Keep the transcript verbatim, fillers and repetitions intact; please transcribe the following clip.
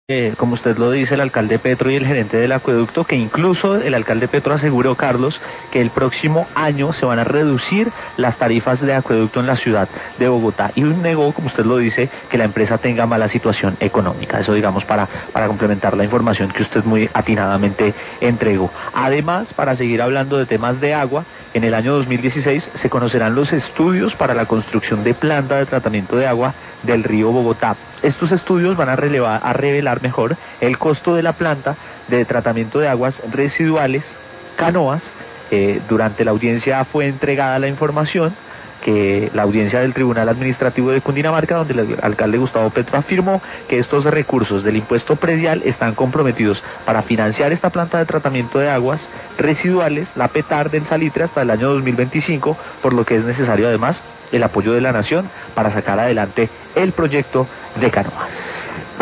Eh, como usted lo dice, el alcalde Petro y el gerente del acueducto, que incluso el alcalde Petro aseguró, Carlos, que el próximo año se van a reducir las tarifas de acueducto en la ciudad de Bogotá, y negó, como usted lo dice, que la empresa tenga mala situación económica. Eso, digamos, para, para complementar la información que usted muy atinadamente entregó. Además, para seguir hablando de temas de agua, en el año dos mil dieciséis se conocerán los estudios para la construcción de planta de tratamiento de agua del río Bogotá. Estos estudios van a, relevar, a revelar mejor el costo de la planta de tratamiento de aguas residuales, Canoas. Eh, durante la audiencia fue entregada la información, que la audiencia del Tribunal Administrativo de Cundinamarca, donde el alcalde Gustavo Petro afirmó que estos recursos del impuesto predial están comprometidos para financiar esta planta de tratamiento de aguas residuales, la PETAR del Salitre, hasta el año dos mil veinticinco, por lo que es necesario además el apoyo de la nación para sacar adelante el proyecto de Canoas.